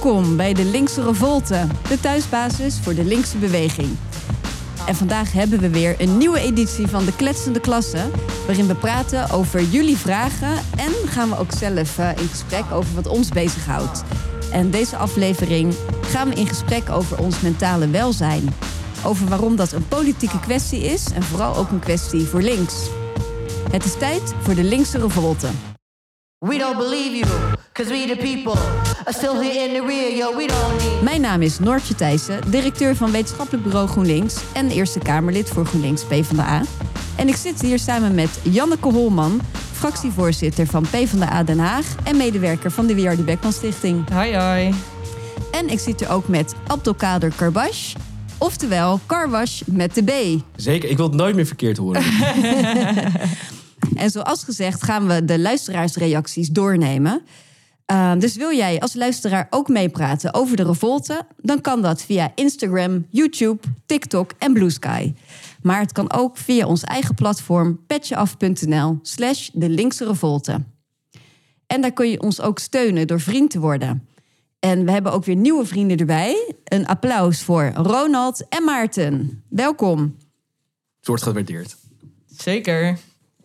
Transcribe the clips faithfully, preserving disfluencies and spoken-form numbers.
Welkom bij de Linkse Revolte, de thuisbasis voor de linkse beweging. En vandaag hebben we weer een nieuwe editie van de Kletsende Klasse, waarin we praten over jullie vragen en gaan we ook zelf uh, in gesprek over wat ons bezighoudt. En deze aflevering gaan we in gesprek over ons mentale welzijn. Over waarom dat een politieke kwestie is en vooral ook een kwestie voor links. Het is tijd voor de Linkse Revolte. We don't believe you, cause we the people are still here in the rear, yo, we don't need... Mijn naam is Noortje Thijssen, directeur van wetenschappelijk bureau GroenLinks en Eerste Kamerlid voor GroenLinks PvdA. En ik zit hier samen met Janneke Holman, fractievoorzitter van PvdA Den Haag en medewerker van de Wiardi Beckman Stichting. Hoi, hoi. En ik zit hier ook met Abdelkader Karbash, oftewel Karwash met de B. Zeker, ik wil het nooit meer verkeerd horen. En zoals gezegd gaan we de luisteraarsreacties doornemen. Uh, dus wil jij als luisteraar ook meepraten over de revolte? Dan kan dat via Instagram, YouTube, TikTok en Blue Sky. Maar het kan ook via ons eigen platform petjeaf.nl slash de linkse revolte. En daar kun je ons ook steunen door vriend te worden. En we hebben ook weer nieuwe vrienden erbij. Een applaus voor Ronald en Maarten. Welkom. Het wordt gewaardeerd. Zeker.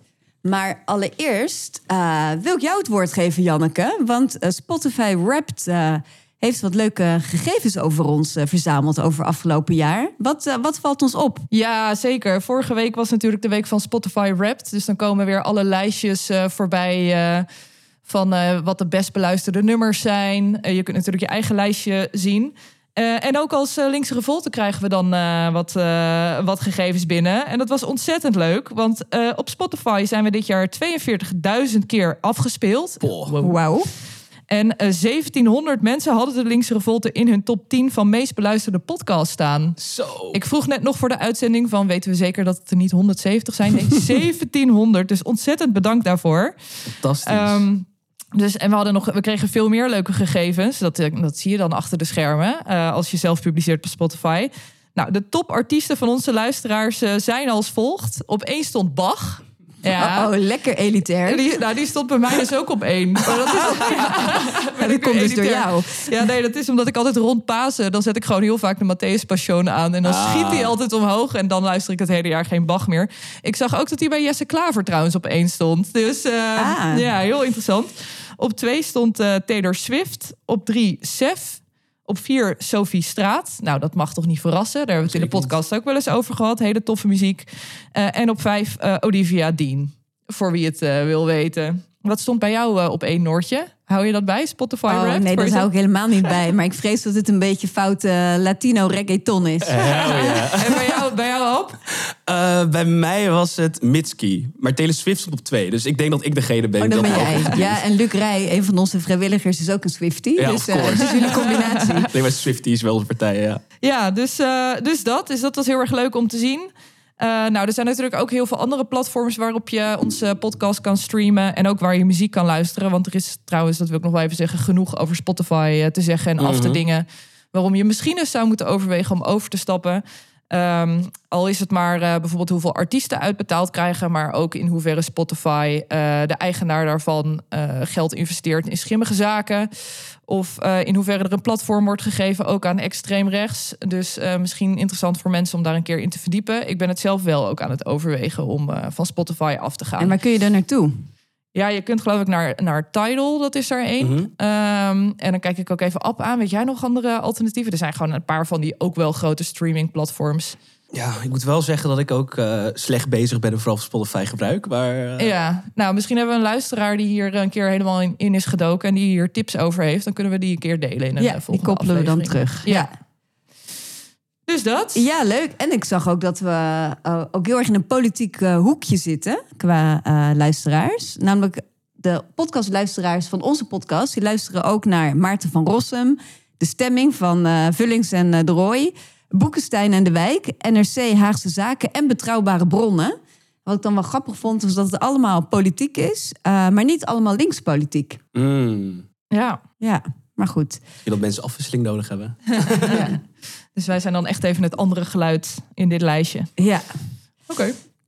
Maar allereerst uh, wil ik jou het woord geven, Janneke. Want uh, Spotify Wrapped uh, heeft wat leuke gegevens over ons uh, verzameld over afgelopen jaar. Wat, uh, wat valt ons op? Ja, zeker. Vorige week was natuurlijk de week van Spotify Wrapped. Dus dan komen weer alle lijstjes uh, voorbij uh, van uh, wat de best beluisterde nummers zijn. Uh, je kunt natuurlijk je eigen lijstje zien. Uh, en ook als uh, Linkse Revolte krijgen we dan uh, wat, uh, wat gegevens binnen. En dat was ontzettend leuk. Want uh, op Spotify zijn we dit jaar tweeënveertigduizend keer afgespeeld. Oh. Wow. wow. En uh, zeventienhonderd mensen hadden de Linkse Revolte in hun top tien van meest beluisterde podcasts staan. Zo. Ik vroeg net nog voor de uitzending van, weten we zeker dat het er niet honderdzeventig zijn? Nee, zeventienhonderd. Dus ontzettend bedankt daarvoor. Fantastisch. Um, Dus, en we, hadden nog, we kregen veel meer leuke gegevens. Dat, dat zie je dan achter de schermen. Uh, als je zelf publiceert op Spotify. Nou, de topartiesten van onze luisteraars uh, zijn als volgt. Op één stond Bach. Ja. Oh, oh, lekker elitair. Die, nou, die stond bij mij dus ook op één. Maar dat, is, ja, maar dat komt dus door jou. Ja, nee, dat is omdat ik altijd rond Pasen... dan zet ik gewoon heel vaak de Matthäus Passion aan. En dan ah. schiet hij altijd omhoog. En dan luister ik het hele jaar geen Bach meer. Ik zag ook dat hij bij Jesse Klaver trouwens op één stond. Dus uh, ah. ja, heel interessant. Op twee stond uh, Taylor Swift. Op drie Sef. Op vier Sophie Straat. Nou, dat mag toch niet verrassen. Daar hebben we het in de podcast ook wel eens over gehad. Hele toffe muziek. Uh, en op vijf uh, Olivia Dean. Voor wie het uh, wil weten. Wat stond bij jou uh, op één, Noortje? Hou je dat bij, Spotify oh, Wrapped? Nee, dat hou ik helemaal niet bij. Maar ik vrees dat het een beetje foute uh, Latino reggaeton is. Uh, ja. En bij jou, bij jou op? Uh, bij mij was het Mitski. Maar Taylor Swift stond op twee. Dus ik denk dat ik degene ben. Oh, dan dat ben jij. Ja, en Luc Rij, een van onze vrijwilligers, is ook een Swiftie. Ja, dus uh, het is jullie combinatie. Nee, maar Swiftie is wel de partij, ja. Ja, dus, uh, dus dat. Dus dat was heel erg leuk om te zien. Uh, nou, er zijn natuurlijk ook heel veel andere platforms waarop je onze podcast kan streamen. En ook waar je muziek kan luisteren. Want er is trouwens, dat wil ik nog wel even zeggen, genoeg over Spotify te zeggen en mm-hmm. af te dingen. Waarom je misschien eens zou moeten overwegen om over te stappen. Um, al is het maar uh, bijvoorbeeld hoeveel artiesten uitbetaald krijgen, maar ook in hoeverre Spotify, uh, de eigenaar daarvan, uh, geld investeert in schimmige zaken. Of uh, in hoeverre er een platform wordt gegeven, ook aan extreem rechts. Dus uh, misschien interessant voor mensen om daar een keer in te verdiepen. Ik ben het zelf wel ook aan het overwegen om uh, van Spotify af te gaan. En waar kun je daar naartoe? Ja, je kunt geloof ik naar, naar Tidal, dat is er één. Mm-hmm. Um, en dan kijk ik ook even App aan. Weet jij nog andere alternatieven? Er zijn gewoon een paar van die ook wel grote streamingplatforms. Ja, ik moet wel zeggen dat ik ook uh, slecht bezig ben en vooral Spotify gebruik. Maar, uh... Ja, nou misschien hebben we een luisteraar die hier een keer helemaal in, in is gedoken en die hier tips over heeft. Dan kunnen we die een keer delen in een ja, volgende die koppelen aflevering. we dan terug. Ja. ja. Dus dat? Ja, leuk. En ik zag ook dat we uh, ook heel erg in een politiek uh, hoekje zitten qua uh, luisteraars. Namelijk de podcastluisteraars van onze podcast. Die luisteren ook naar Maarten van Rossum, De Stemming van uh, Vullings en uh, de Rooij, Boekenstein en de Wijk, N R C Haagse Zaken en Betrouwbare Bronnen. Wat ik dan wel grappig vond, was dat het allemaal politiek is, uh, maar niet allemaal linkspolitiek. Mm. Ja. Ja, maar goed. Je dat mensen afwisseling nodig hebben. Ja. Dus wij zijn dan echt even het andere geluid in dit lijstje. Ja. Oké. Okay.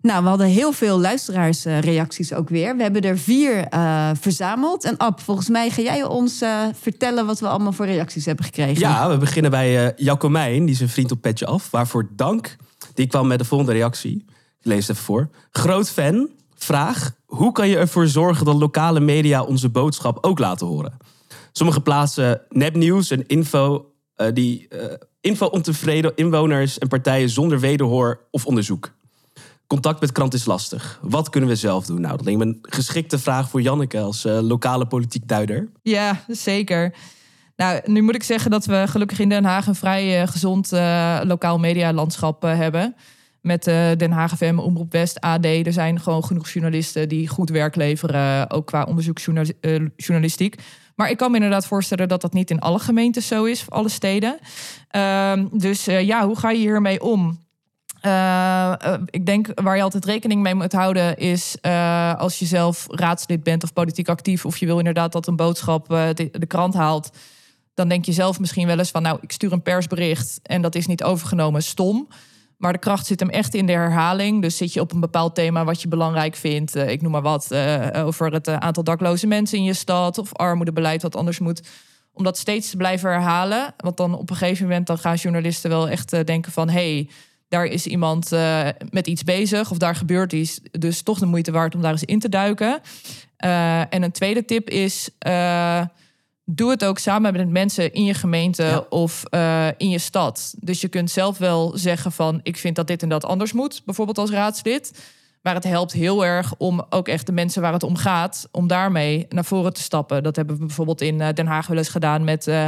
Nou, we hadden heel veel luisteraarsreacties ook weer. We hebben er vier uh, verzameld. En Ab, volgens mij ga jij ons uh, vertellen wat we allemaal voor reacties hebben gekregen. Ja, we beginnen bij uh, Jacomijn, die is een vriend op Petje Af. Waarvoor dank. Die kwam met de volgende reactie. Ik lees het even voor. Groot fan. Vraag. Hoe kan je ervoor zorgen dat lokale media onze boodschap ook laten horen? Sommige plaatsen nepnieuws en info, uh, die, uh, info ontevreden inwoners en partijen zonder wederhoor of onderzoek. Contact met krant is lastig. Wat kunnen we zelf doen? Nou, dat lijkt me een geschikte vraag voor Janneke als uh, lokale politiek duider. Ja, zeker. Nou, nu moet ik zeggen dat we gelukkig in Den Haag een vrij uh, gezond uh, lokaal medialandschap uh, hebben. Met uh, Den Haag F M, Omroep West, A D. Er zijn gewoon genoeg journalisten die goed werk leveren, ook qua onderzoeksjournalistiek. Maar ik kan me inderdaad voorstellen dat dat niet in alle gemeentes zo is, voor alle steden. Uh, dus uh, ja, hoe ga je hiermee om? Uh, uh, ik denk waar je altijd rekening mee moet houden is uh, als je zelf raadslid bent of politiek actief, of je wil inderdaad dat een boodschap uh, de, de krant haalt, dan denk je zelf misschien wel eens van, nou, ik stuur een persbericht en dat is niet overgenomen, stom. Maar de kracht zit hem echt in de herhaling. Dus zit je op een bepaald thema wat je belangrijk vindt, uh, ik noem maar wat, uh, over het uh, aantal dakloze mensen in je stad of armoedebeleid wat anders moet, om dat steeds te blijven herhalen. Want dan op een gegeven moment dan gaan journalisten wel echt uh, denken van, hey, daar is iemand uh, met iets bezig of daar gebeurt iets. Dus toch de moeite waard om daar eens in te duiken. Uh, en een tweede tip is, Uh, doe het ook samen met mensen in je gemeente ja. of uh, in je stad. Dus je kunt zelf wel zeggen van, ik vind dat dit en dat anders moet. Bijvoorbeeld als raadslid. Maar het helpt heel erg om ook echt de mensen waar het om gaat, om daarmee naar voren te stappen. Dat hebben we bijvoorbeeld in Den Haag wel eens gedaan met Uh,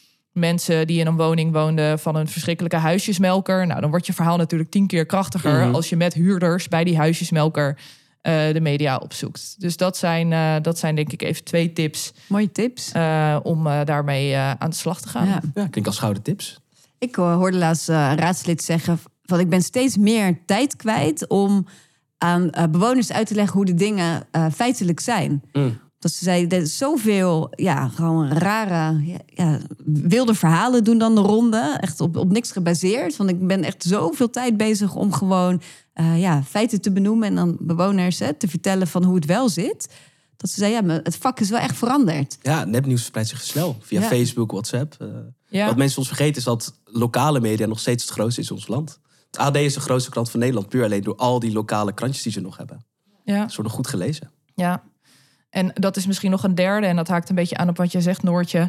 mensen die in een woning woonden van een verschrikkelijke huisjesmelker. Nou, dan wordt je verhaal natuurlijk tien keer krachtiger mm-hmm. als je met huurders bij die huisjesmelker uh, de media opzoekt. Dus dat zijn, uh, dat zijn denk ik even twee tips. Mooie tips. Uh, om uh, daarmee uh, aan de slag te gaan. Ja, ja klinkt als gouden tips. Ik uh, hoorde laatst uh, een raadslid zeggen van, ik ben steeds meer tijd kwijt om aan uh, bewoners uit te leggen hoe de dingen uh, feitelijk zijn. Mm. Dat ze zei, er is zoveel, ja, gewoon rare, ja, ja, wilde verhalen doen dan de ronde. Echt op, op niks gebaseerd. Want ik ben echt zoveel tijd bezig om gewoon uh, ja, feiten te benoemen en dan bewoners hè, te vertellen van hoe het wel zit. Dat ze zei, ja, maar het vak is wel echt veranderd. Ja, nepnieuws verspreidt zich snel via ja. Facebook, WhatsApp. Uh, ja. Wat mensen soms vergeten is dat lokale media nog steeds het grootste is in ons land. Het A D is de grootste krant van Nederland, puur alleen door al die lokale krantjes die ze nog hebben. Ja. Ze worden goed gelezen. Ja. En dat is misschien nog een derde, en dat haakt een beetje aan op wat je zegt, Noortje.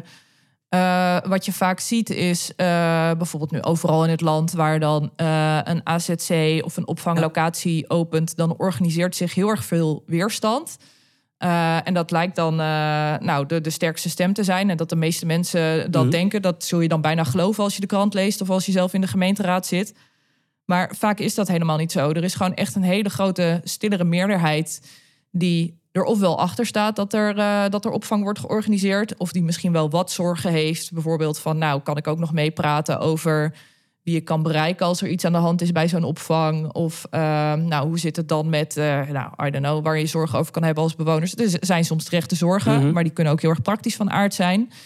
Uh, wat je vaak ziet is, uh, bijvoorbeeld nu overal in het land, waar dan uh, een A Z C of een opvanglocatie ja. opent, dan organiseert zich heel erg veel weerstand. Uh, en dat lijkt dan uh, nou, de, de sterkste stem te zijn. En dat de meeste mensen dat mm. denken. Dat zul je dan bijna geloven als je de krant leest of als je zelf in de gemeenteraad zit. Maar vaak is dat helemaal niet zo. Er is gewoon echt een hele grote, stillere meerderheid die er ofwel achter staat dat er, uh, dat er opvang wordt georganiseerd, of die misschien wel wat zorgen heeft. Bijvoorbeeld van, nou, kan ik ook nog meepraten over wie ik kan bereiken als er iets aan de hand is bij zo'n opvang? Of uh, nou, hoe zit het dan met, uh, nou, I don't know, waar je zorgen over kan hebben als bewoners? Er zijn soms terechte zorgen, mm-hmm. maar die kunnen ook heel erg praktisch van aard zijn. Uh,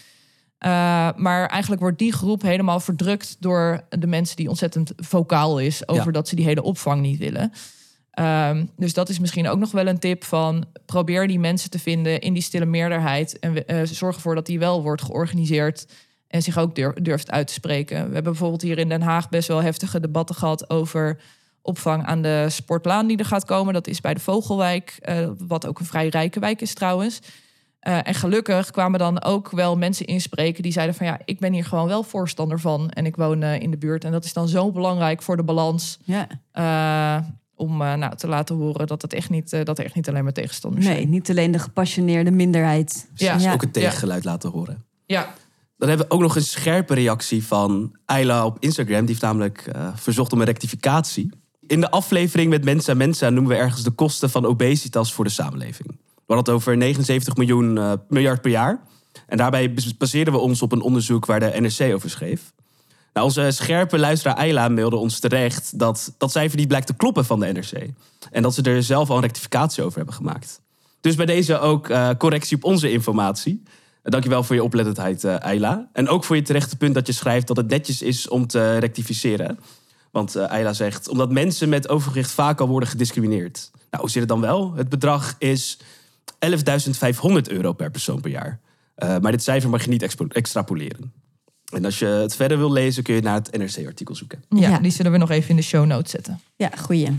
maar eigenlijk wordt die groep helemaal verdrukt door de mensen die ontzettend vocaal is over ja. dat ze die hele opvang niet willen. Um, dus dat is misschien ook nog wel een tip van, probeer die mensen te vinden in die stille meerderheid en uh, zorg ervoor dat die wel wordt georganiseerd en zich ook durf, durft uit te spreken. We hebben bijvoorbeeld hier in Den Haag best wel heftige debatten gehad over opvang aan de Sportlaan die er gaat komen. Dat is bij de Vogelwijk, uh, wat ook een vrij rijke wijk is trouwens. Uh, en gelukkig kwamen dan ook wel mensen inspreken die zeiden van, ja, ik ben hier gewoon wel voorstander van en ik woon uh, in de buurt. En dat is dan zo belangrijk voor de balans. Ja. Uh, Om uh, nou, te laten horen dat, het echt niet, uh, dat er echt niet alleen maar tegenstanders nee, zijn. Nee, niet alleen de gepassioneerde minderheid. Ja, ja. ook het tegengeluid ja. laten horen. Ja. Dan hebben we ook nog een scherpe reactie van Ayla op Instagram. Die heeft namelijk uh, verzocht om een rectificatie. In de aflevering met Mensa Mensa noemen we ergens de kosten van obesitas voor de samenleving. We hadden het over negenenzeventig miljoen uh, miljard per jaar. En daarbij baseerden we ons op een onderzoek waar de N R C over schreef. Nou, onze scherpe luisteraar Ayla mailde ons terecht dat dat cijfer niet blijkt te kloppen van de N R C. En dat ze er zelf al een rectificatie over hebben gemaakt. Dus bij deze ook uh, correctie op onze informatie. Uh, dankjewel voor je oplettendheid, uh, Ayla. En ook voor je terechte punt dat je schrijft dat het netjes is om te rectificeren. Want uh, Ayla zegt, omdat mensen met overgewicht vaak al worden gediscrimineerd. Nou, hoe zit het dan wel? Het bedrag is elfduizend vijfhonderd euro per persoon per jaar. Uh, maar dit cijfer mag je niet expo- extrapoleren. En als je het verder wil lezen, kun je naar het N R C-artikel zoeken. Ja, Ja. die zullen we nog even in de show notes zetten. Ja, goeie.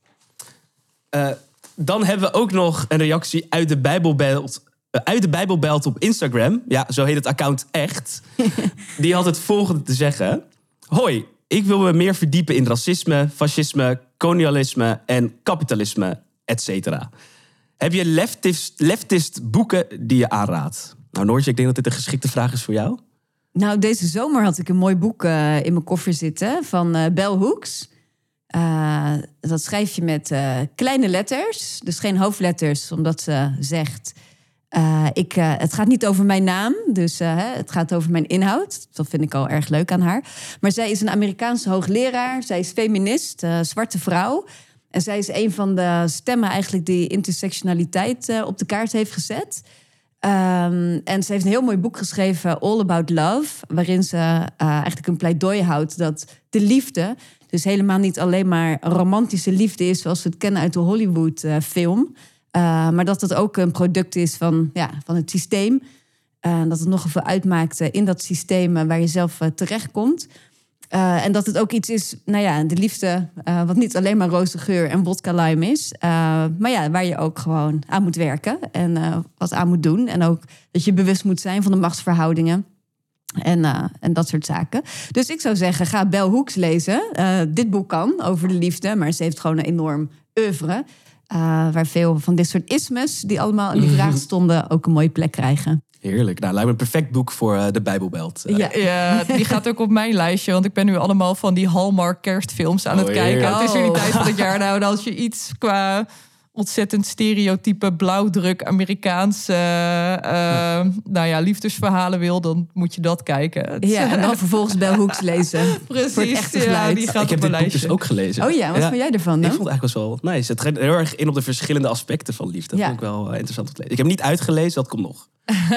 Uh, dan hebben we ook nog een reactie uit de Bijbelbelt, uh, uit de Bijbelbelt op Instagram. Ja, zo heet het account echt. Die had het volgende te zeggen. Hoi, ik wil me meer verdiepen in racisme, fascisme, kolonialisme en kapitalisme, et cetera. Heb je leftist, leftist boeken die je aanraadt? Nou, Noortje, ik denk dat dit een geschikte vraag is voor jou. Nou, deze zomer had ik een mooi boek uh, in mijn koffer zitten van uh, Bell Hooks. Uh, dat schrijf je met uh, kleine letters, dus geen hoofdletters, omdat ze zegt... Uh, ik, uh, het gaat niet over mijn naam, dus uh, het gaat over mijn inhoud. Dat vind ik al erg leuk aan haar. Maar zij is een Amerikaanse hoogleraar, zij is feminist, uh, zwarte vrouw. En zij is een van de stemmen eigenlijk die intersectionaliteit uh, op de kaart heeft gezet. Um, en ze heeft een heel mooi boek geschreven, All About Love, waarin ze uh, eigenlijk een pleidooi houdt dat de liefde dus helemaal niet alleen maar een romantische liefde is zoals we het kennen uit de Hollywood-film. Uh, uh, maar dat het ook een product is van, ja, van het systeem. Uh, dat het nogal veel uitmaakt uh, in dat systeem uh, waar je zelf uh, terechtkomt. Uh, en dat het ook iets is, nou ja, de liefde, uh, wat niet alleen maar roze geur en vodka lime is. Uh, maar ja, waar je ook gewoon aan moet werken en uh, wat aan moet doen. En ook dat je bewust moet zijn van de machtsverhoudingen. En, uh, en dat soort zaken. Dus ik zou zeggen, ga Bell Hooks lezen. Uh, dit boek kan over de liefde, maar ze heeft gewoon een enorm oeuvre. Uh, waar veel van dit soort ismes, die allemaal in die vraag stonden, ook een mooie plek krijgen. Heerlijk. Nou, lijkt me een perfect boek voor uh, de Bijbelbelt. Uh, Ja, ja, die gaat ook op mijn lijstje. Want ik ben nu allemaal van die Hallmark kerstfilms aan Oh, het kijken. heerlijk. Het is weer die Oh. tijd van het jaar. Nou, en als je iets qua ontzettend stereotype blauwdruk Amerikaanse uh, nou ja, liefdesverhalen wil, dan moet je dat kijken. Het- Ja, en dan vervolgens Bell Hooks lezen. Precies, Voor het echte ja, geluid. die gaat ik heb op dit mijn boek lijstje. dus ook gelezen. Oh ja, wat vond jij ervan Ik dan? vond het eigenlijk best wel nice. Het gaat heel erg in op de verschillende aspecten van liefde. Dat Ja. vond ik wel uh, interessant om te lezen. Ik heb hem niet uitgelezen, dat komt nog.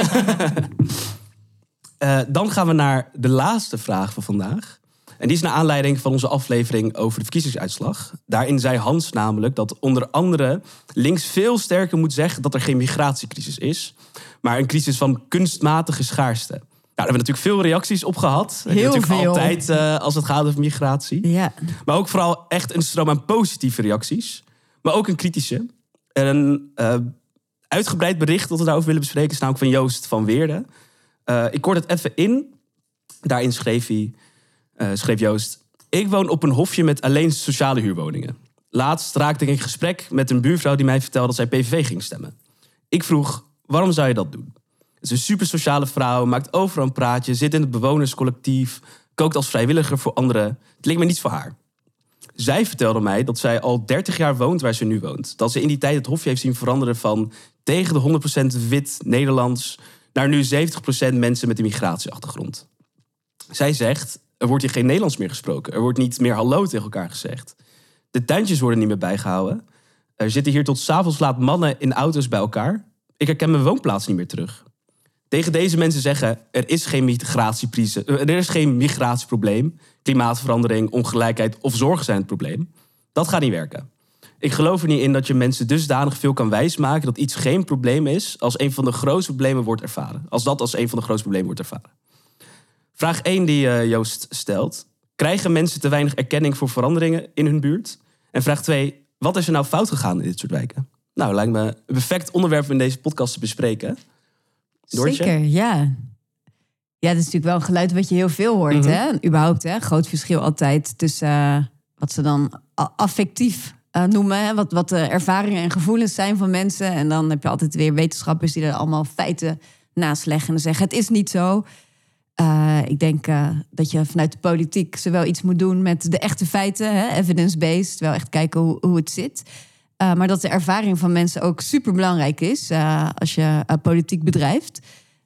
uh, dan gaan we naar de laatste vraag van vandaag. En die is naar aanleiding van onze aflevering over de verkiezingsuitslag. Daarin zei Hans namelijk dat onder andere links veel sterker moet zeggen dat er geen migratiecrisis is, maar een crisis van kunstmatige schaarste. Nou, daar hebben we natuurlijk veel reacties op gehad. Heel natuurlijk veel. altijd uh, als het gaat over migratie. Ja, Maar ook vooral echt een stroom aan positieve reacties. Maar ook een kritische. En een uh, uitgebreid bericht dat we daarover willen bespreken is namelijk van Joost van Weerde. Uh, ik kort het even in. Daarin schreef hij, uh, schreef Joost: ik woon op een hofje met alleen sociale huurwoningen. Laatst raakte ik in gesprek met een buurvrouw die mij vertelde dat zij P V V ging stemmen. Ik vroeg, waarom zou je dat doen? Het is een super sociale vrouw, maakt overal een praatje, zit in het bewonerscollectief, kookt als vrijwilliger voor anderen. Het leek me niets voor haar. Zij vertelde mij dat zij al dertig jaar woont waar ze nu woont. Dat ze in die tijd het hofje heeft zien veranderen van tegen de honderd procent wit Nederlands naar nu zeventig procent mensen met een migratieachtergrond. Zij zegt, er wordt hier geen Nederlands meer gesproken. Er wordt niet meer hallo tegen elkaar gezegd. De tuintjes worden niet meer bijgehouden. Er zitten hier tot 's avonds laat mannen in auto's bij elkaar. Ik herken mijn woonplaats niet meer terug. Tegen deze mensen zeggen, er is geen migratiecrisis, er is geen migratieprobleem. Klimaatverandering, ongelijkheid of zorgen zijn het probleem. Dat gaat niet werken. Ik geloof er niet in dat je mensen dusdanig veel kan wijsmaken dat iets geen probleem is als een van de grootste problemen wordt ervaren. Als dat als een van de grootste problemen wordt ervaren. Vraag één die uh, Joost stelt. Krijgen mensen te weinig erkenning voor veranderingen in hun buurt? En vraag twee, wat is er nou fout gegaan in dit soort wijken? Nou, lijkt me een perfect onderwerp om in deze podcast te bespreken. Doortje? zeker, ja. Ja, dat is natuurlijk wel een geluid wat je heel veel hoort, Mhm. hè? Überhaupt, hè? Groot verschil altijd tussen uh, wat ze dan a- affectief uh, noemen, hè? Wat, wat de ervaringen en gevoelens zijn van mensen. En dan heb je altijd weer wetenschappers die er allemaal feiten naast leggen en zeggen, het is niet zo. Uh, ik denk uh, dat je vanuit de politiek zowel iets moet doen met de echte feiten, hè? Evidence-based, wel echt kijken hoe, hoe het zit. Uh, maar dat de ervaring van mensen ook super belangrijk is uh, als je uh, politiek bedrijft.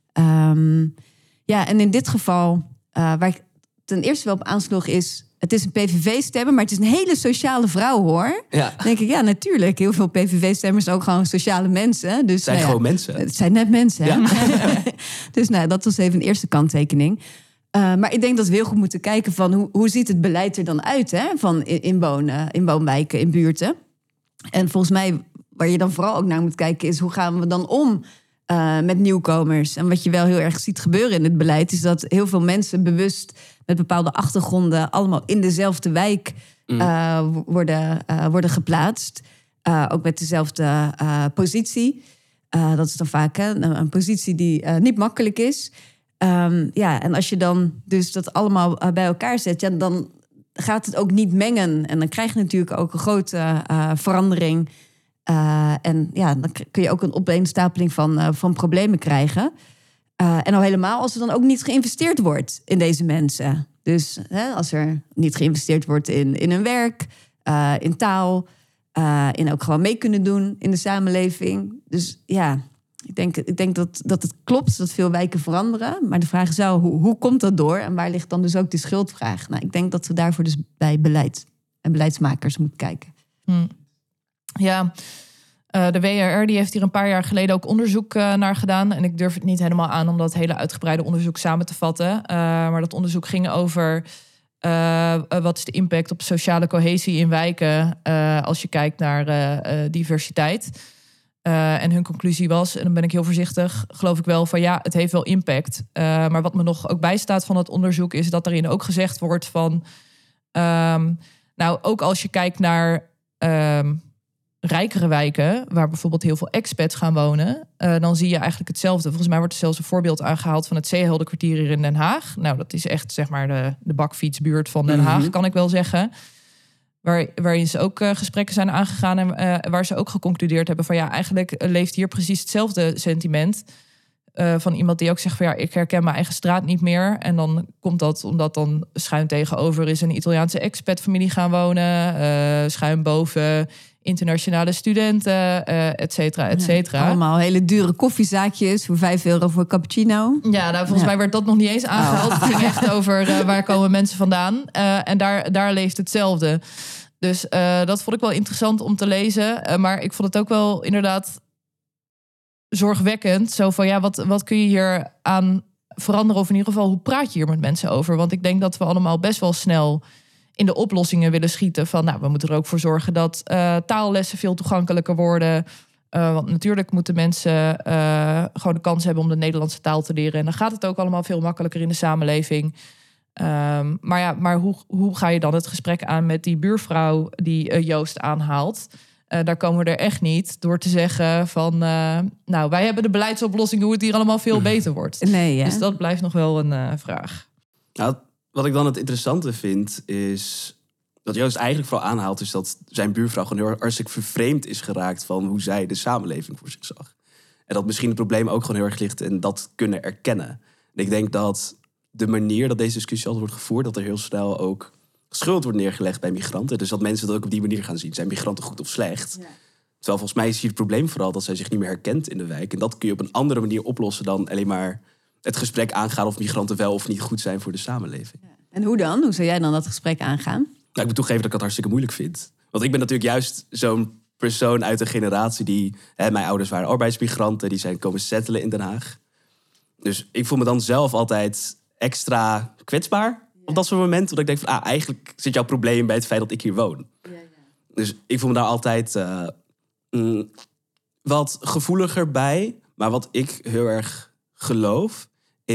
Um, ja, en in dit geval, uh, waar ik ten eerste wel op aansloeg is, het is een P V V-stemmer, maar het is een hele sociale vrouw, hoor. Ja, Dan denk ik, ja, natuurlijk. Heel veel P V V-stemmers zijn ook gewoon sociale mensen. Dus, het zijn nou ja, gewoon mensen. het zijn net mensen, hè? Ja. Dus nou, dat was even een eerste kanttekening. Uh, maar ik denk dat we heel goed moeten kijken van hoe, hoe ziet het beleid er dan uit, hè? Van inwonen, in woonwijken, in buurten. En volgens mij, waar je dan vooral ook naar moet kijken, is hoe gaan we dan om uh, met nieuwkomers? En wat je wel heel erg ziet gebeuren in het beleid, is dat heel veel mensen bewust met bepaalde achtergronden allemaal in dezelfde wijk uh, mm. worden, uh, worden geplaatst. Uh, ook met dezelfde uh, positie. Uh, dat is dan vaak hè, een, een positie die uh, niet makkelijk is. Um, ja, en als je dan dus dat allemaal uh, bij elkaar zet, ja, dan gaat het ook niet mengen. En dan krijg je natuurlijk ook een grote uh, verandering. Uh, en ja, dan kun je ook een opeenstapeling van, uh, van problemen krijgen. Uh, en al helemaal als er dan ook niet geïnvesteerd wordt in deze mensen. Dus hè, als er niet geïnvesteerd wordt in, in hun werk, uh, in taal, uh, in ook gewoon mee kunnen doen in de samenleving. Dus ja, ik denk, ik denk dat, dat het klopt dat veel wijken veranderen. Maar de vraag is wel, hoe, hoe komt dat door? En waar ligt dan dus ook die schuldvraag? Nou, ik denk dat we daarvoor dus bij beleid en beleidsmakers moeten kijken. Hmm. Ja, uh, de W R R die heeft hier een paar jaar geleden ook onderzoek uh, naar gedaan. En ik durf het niet helemaal aan om dat hele uitgebreide onderzoek samen te vatten. Uh, maar dat onderzoek ging over uh, wat is de impact op sociale cohesie in wijken uh, als je kijkt naar uh, uh, diversiteit. Uh, en hun conclusie was, en dan ben ik heel voorzichtig, geloof ik wel van ja, het heeft wel impact. Uh, maar wat me nog ook bijstaat van het onderzoek is dat erin ook gezegd wordt van, um, nou ook als je kijkt naar um, rijkere wijken, waar bijvoorbeeld heel veel expats gaan wonen, uh, dan zie je eigenlijk hetzelfde. Volgens mij wordt er zelfs een voorbeeld aangehaald van het Zeeheldenkwartier hier in Den Haag. Nou, dat is echt zeg maar de, de bakfietsbuurt van Den Haag, mm-hmm. kan ik wel zeggen. Waar, waarin ze ook uh, gesprekken zijn aangegaan en uh, waar ze ook geconcludeerd hebben van ja, eigenlijk leeft hier precies hetzelfde sentiment. Uh, van iemand die ook zegt van ja, ik herken mijn eigen straat niet meer. En dan komt dat omdat dan schuin tegenover is een Italiaanse expatfamilie gaan wonen. Uh, schuin boven internationale studenten, uh, et cetera, et cetera. Ja, allemaal hele dure koffiezaakjes voor vijf euro voor een cappuccino. Ja, nou volgens ja. mij werd dat nog niet eens aangehaald. Oh. Het ging echt over uh, waar komen mensen vandaan. Uh, en daar, daar leeft hetzelfde. Dus uh, dat vond ik wel interessant om te lezen. Uh, maar ik vond het ook wel inderdaad zorgwekkend. Zo van ja, wat, wat kun je hier aan veranderen? Of in ieder geval, hoe praat je hier met mensen over? Want ik denk dat we allemaal best wel snel in de oplossingen willen schieten. Van nou, we moeten er ook voor zorgen dat uh, taallessen veel toegankelijker worden. Uh, want natuurlijk moeten mensen uh, gewoon de kans hebben om de Nederlandse taal te leren. En dan gaat het ook allemaal veel makkelijker in de samenleving. Um, maar ja, maar hoe, hoe ga je dan het gesprek aan met die buurvrouw die uh, Joost aanhaalt? Uh, daar komen we er echt niet door te zeggen van, uh, nou, wij hebben de beleidsoplossing hoe het hier allemaal veel beter wordt. Nee, ja. Dus dat blijft nog wel een uh, vraag. Nou, wat ik dan het interessante vind is, wat Joost eigenlijk vooral aanhaalt, is dat zijn buurvrouw gewoon heel hartstikke vervreemd is geraakt van hoe zij de samenleving voor zich zag. En dat misschien het probleem ook gewoon heel erg ligt in dat kunnen erkennen. En ik denk dat de manier dat deze discussie altijd wordt gevoerd, dat er heel snel ook schuld wordt neergelegd bij migranten. Dus dat mensen dat ook op die manier gaan zien. Zijn migranten goed of slecht? Ja. Terwijl volgens mij is hier het probleem vooral dat zij zich niet meer herkent in de wijk. En dat kun je op een andere manier oplossen dan alleen maar het gesprek aangaan of migranten wel of niet goed zijn voor de samenleving. Ja. En hoe dan? Hoe zou jij dan dat gesprek aangaan? Nou, ik moet toegeven dat ik het hartstikke moeilijk vind. Want ik ben natuurlijk juist zo'n persoon uit een generatie die, hè, mijn ouders waren arbeidsmigranten, die zijn komen settelen in Den Haag. Dus ik voel me dan zelf altijd extra kwetsbaar ja. op dat soort momenten. Want ik denk van, ah, eigenlijk zit jouw probleem bij het feit dat ik hier woon. Ja, ja. Dus ik voel me daar altijd uh, mm, wat gevoeliger bij. Maar wat ik heel erg geloof,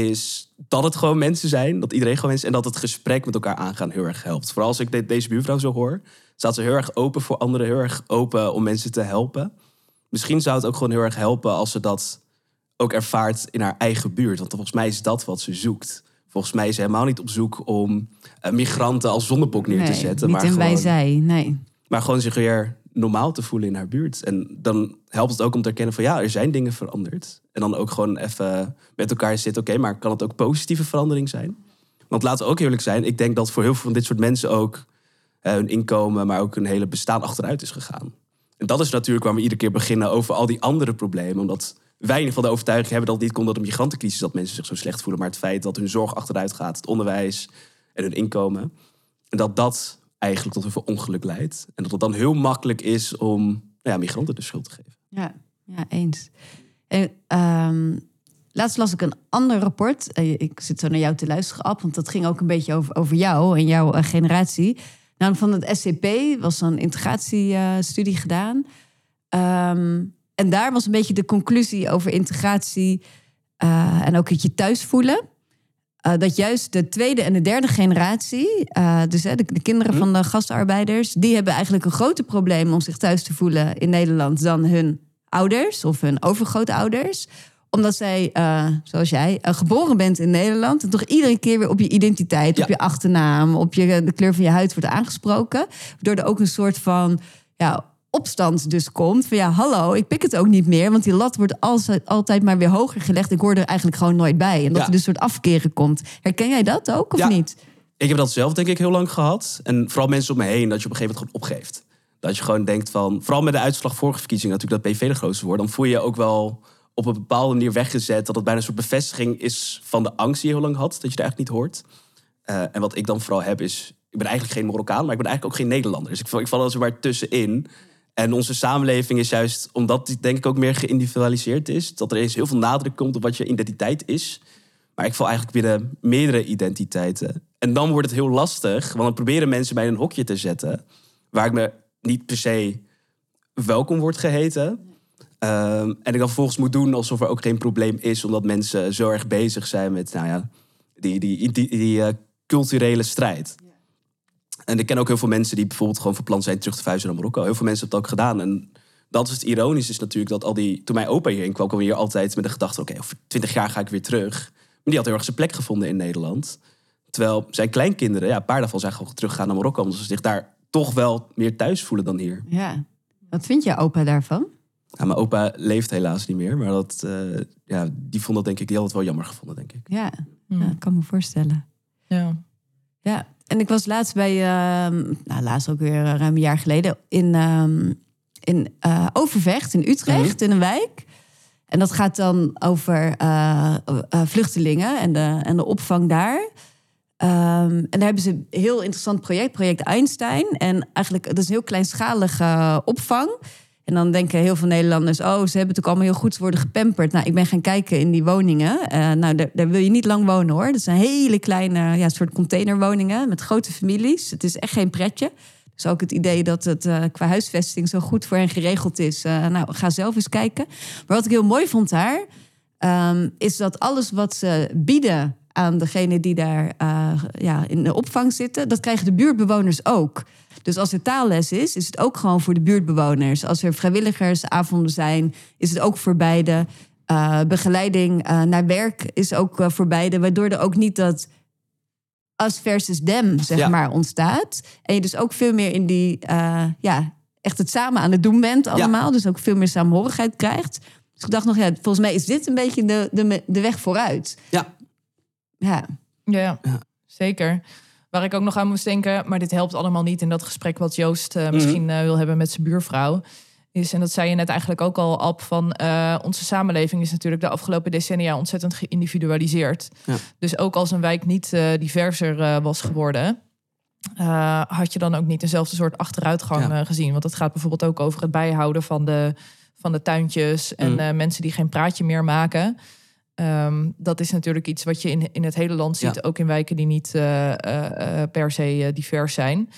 is dat het gewoon mensen zijn. Dat iedereen gewoon mensen en dat het gesprek met elkaar aangaan heel erg helpt. Vooral als ik de, deze buurvrouw zo hoor, staat ze heel erg open voor anderen. Heel erg open om mensen te helpen. Misschien zou het ook gewoon heel erg helpen als ze dat ook ervaart in haar eigen buurt. Want volgens mij is dat wat ze zoekt. Volgens mij is ze helemaal niet op zoek om uh, migranten als zondebok neer te nee, zetten. Niet maar in gewoon, wij zij, nee. Maar gewoon zich weer normaal te voelen in haar buurt. En dan helpt het ook om te erkennen van ja, er zijn dingen veranderd. En dan ook gewoon even met elkaar zitten. Oké, okay, maar kan het ook positieve verandering zijn? Want laten we ook eerlijk zijn. Ik denk dat voor heel veel van dit soort mensen ook uh, hun inkomen, maar ook hun hele bestaan achteruit is gegaan. En dat is natuurlijk waar we iedere keer beginnen over al die andere problemen. Omdat wij in ieder geval de overtuiging hebben dat het niet komt door de migrantencrisis dat mensen zich zo slecht voelen. Maar het feit dat hun zorg achteruit gaat, het onderwijs en hun inkomen. En dat dat eigenlijk tot heel veel ongeluk leidt. En dat het dan heel makkelijk is om nou ja, migranten de schuld te geven. Ja, ja eens. En, um, laatst las ik een ander rapport. Uh, ik zit zo naar jou te luisteren, Ab, want dat ging ook een beetje over, over jou en jouw uh, generatie. Nou, van het S C P was een integratiestudie uh, gedaan. Um, en daar was een beetje de conclusie over integratie uh, en ook het je thuis voelen. Uh, dat juist de tweede en de derde generatie, uh, dus uh, de, de kinderen van de gastarbeiders, die hebben eigenlijk een groter probleem om zich thuis te voelen in Nederland dan hun ouders of hun overgrootouders. Omdat zij, uh, zoals jij, uh, geboren bent in Nederland en toch iedere keer weer op je identiteit, ja. op je achternaam, op je, de kleur van je huid wordt aangesproken. Waardoor er ook een soort van ja, opstand dus komt. Van ja, hallo, ik pik het ook niet meer, want die lat wordt altijd, altijd maar weer hoger gelegd. Ik hoor er eigenlijk gewoon nooit bij. En dat ja. er dus een soort afkeren komt. Herken jij dat ook of ja. niet? Ik heb dat zelf denk ik heel lang gehad. En vooral mensen om me heen, dat je op een gegeven moment gewoon opgeeft. Dat je gewoon denkt van, vooral met de uitslag vorige verkiezingen natuurlijk dat P V de grootste wordt, dan voel je je ook wel op een bepaalde manier weggezet, dat het bijna een soort bevestiging is van de angst die je heel lang had, dat je er eigenlijk niet hoort. Uh, en wat ik dan vooral heb is, ik ben eigenlijk geen Marokkaan, maar ik ben eigenlijk ook geen Nederlander. Dus ik val, ik val er maar tussenin. En onze samenleving is juist, omdat die denk ik ook meer geïndividualiseerd is, dat er eens heel veel nadruk komt op wat je identiteit is. Maar ik val eigenlijk binnen meerdere identiteiten. En dan wordt het heel lastig, want dan proberen mensen mij in een hokje te zetten, waar ik me niet per se welkom wordt geheten. Um, en ik dan vervolgens moet doen alsof er ook geen probleem is, omdat mensen zo erg bezig zijn met nou ja, die, die, die, die uh, culturele strijd. Ja. En ik ken ook heel veel mensen die bijvoorbeeld gewoon van plan zijn terug te verhuizen naar Marokko. Heel veel mensen hebben het ook gedaan. En dat is het ironische, is natuurlijk dat al die, toen mijn opa hierheen kwam, kwam hij hier altijd met de gedachte, oké, okay, over twintig jaar ga ik weer terug. Maar die had heel erg zijn plek gevonden in Nederland. Terwijl zijn kleinkinderen, ja, een paar daarvan zijn gewoon teruggegaan naar Marokko, omdat ze zich daar toch wel meer thuis voelen dan hier. Ja. Wat vind je opa daarvan? Ja, mijn opa leeft helaas niet meer. Maar dat, uh, ja, die vond dat denk ik, die had het wel jammer gevonden, denk ik. Ja, mm. ja ik kan me voorstellen. Ja. Ja, en ik was laatst bij, uh, nou laatst ook weer ruim een jaar geleden, in, um, in uh, Overvecht, in Utrecht, mm-hmm. in een wijk. En dat gaat dan over uh, uh, vluchtelingen en de, en de opvang daar. Um, en daar hebben ze een heel interessant project, project Einstein. En eigenlijk, dat is een heel kleinschalige uh, opvang. En dan denken heel veel Nederlanders, oh, ze hebben het ook allemaal heel goed, ze worden gepamperd. Nou, ik ben gaan kijken in die woningen. Uh, nou, daar, daar wil je niet lang wonen, hoor. Dat zijn hele kleine, ja, soort containerwoningen met grote families. Het is echt geen pretje. Dus ook het idee dat het uh, qua huisvesting zo goed voor hen geregeld is. Uh, nou, ga zelf eens kijken. Maar wat ik heel mooi vond daar, um, is dat alles wat ze bieden aan degene die daar uh, ja, in de opvang zitten, dat krijgen de buurtbewoners ook. Dus als er taalles is, is het ook gewoon voor de buurtbewoners. Als er vrijwilligersavonden zijn, is het ook voor beide. Uh, begeleiding uh, naar werk is ook uh, voor beide. Waardoor er ook niet dat us versus them, zeg ja. maar, ontstaat. En je dus ook veel meer in die, uh, ja, echt het samen aan het doen bent allemaal. Ja. Dus ook veel meer saamhorigheid krijgt. Dus ik dacht nog, ja, volgens mij is dit een beetje de, de, de weg vooruit. Ja. Ja. Ja, ja, zeker. Waar ik ook nog aan moest denken, maar dit helpt allemaal niet in dat gesprek wat Joost uh, misschien uh, wil hebben met zijn buurvrouw, is, en dat zei je net eigenlijk ook al, Ab, van uh, onze samenleving is natuurlijk de afgelopen decennia ontzettend geïndividualiseerd. Ja. Dus ook als een wijk niet uh, diverser uh, was geworden, uh, had je dan ook niet dezelfde soort achteruitgang ja. uh, gezien. Want het gaat bijvoorbeeld ook over het bijhouden van de, van de tuintjes en mm. uh, mensen die geen praatje meer maken. Um, dat is natuurlijk iets wat je in, in het hele land ziet. Ja. Ook in wijken die niet uh, uh, per se uh, divers zijn.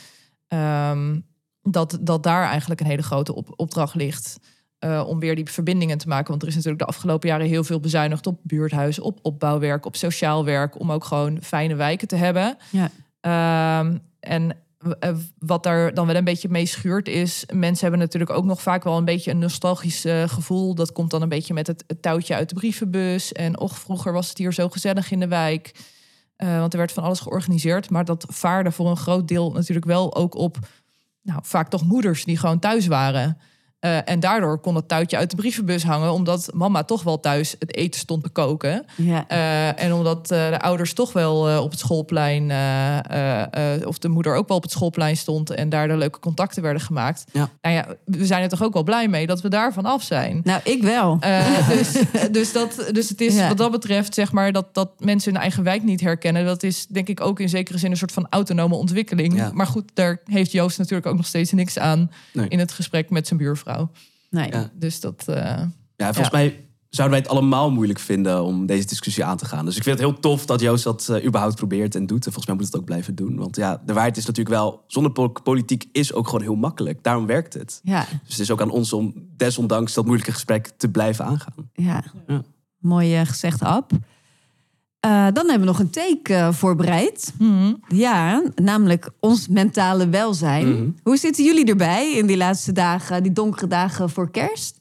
Um, dat, dat daar eigenlijk een hele grote op, opdracht ligt. Uh, om weer die verbindingen te maken. Want er is natuurlijk de afgelopen jaren heel veel bezuinigd op buurthuizen, op opbouwwerk, op sociaal werk. Om ook gewoon fijne wijken te hebben. Ja. Um, en wat daar dan wel een beetje mee schuurt is, mensen hebben natuurlijk ook nog vaak wel een beetje een nostalgisch uh, gevoel. Dat komt dan een beetje met het, het touwtje uit de brievenbus. En och, vroeger was het hier zo gezellig in de wijk. Uh, want er werd van alles georganiseerd. Maar dat vaarde voor een groot deel natuurlijk wel ook op, nou, vaak toch moeders die gewoon thuis waren. Uh, en daardoor kon het touwtje uit de brievenbus hangen, omdat mama toch wel thuis het eten stond te koken. Ja. Uh, en omdat uh, de ouders toch wel uh, op het schoolplein, uh, uh, uh, of de moeder ook wel op het schoolplein stond en daar de leuke contacten werden gemaakt. Ja. Nou ja, we zijn er toch ook wel blij mee dat we daarvan af zijn. Nou, ik wel. Uh, dus, dus, dat, dus het is ja. wat dat betreft, zeg maar, dat, dat mensen hun eigen wijk niet herkennen. Dat is denk ik ook in zekere zin een soort van autonome ontwikkeling. Ja. Maar goed, daar heeft Joost natuurlijk ook nog steeds niks aan nee. in het gesprek met zijn buurvrouw. Nee. Ja. Dus dat... Uh, ja, volgens ja. mij zouden wij het allemaal moeilijk vinden om deze discussie aan te gaan. Dus ik vind het heel tof dat Joost dat uh, überhaupt probeert en doet. En volgens mij moet het ook blijven doen. Want ja, de waarheid is natuurlijk wel, zonder politiek is ook gewoon heel makkelijk. Daarom werkt het. Ja. Dus het is ook aan ons om desondanks dat moeilijke gesprek te blijven aangaan. Ja, ja. Mooi uh, gezegd, Ab. Uh, dan hebben we nog een take uh, voorbereid. Mm-hmm. Ja, namelijk ons mentale welzijn. Mm-hmm. Hoe zitten jullie erbij in die laatste dagen, die donkere dagen voor kerst?